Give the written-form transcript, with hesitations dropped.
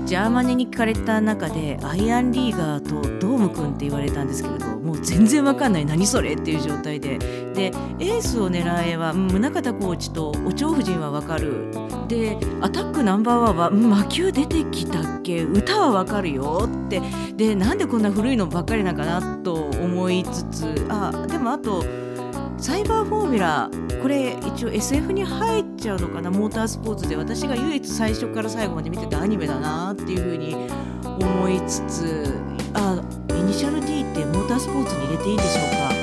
ジャーマネに聞かれた中でアイアンリーガーとドーム君って言われたんですけれど、もう全然わかんない、何それっていう状態で、エースを狙えは宗像コーチとお蝶夫人はわかる、でアタックナンバーワンは魔球出てきたっけ、歌はわかるよって、でなんでこんな古いのばっかりなんかなと思いつつ、でもあとサイバーフォーミュラ、これ一応 SF に入っちゃうのかな、モータースポーツで私が唯一最初から最後まで見てたアニメだなっていうふうに思いつつ、イニシャル D ってモータースポーツに入れていいんでしょうか。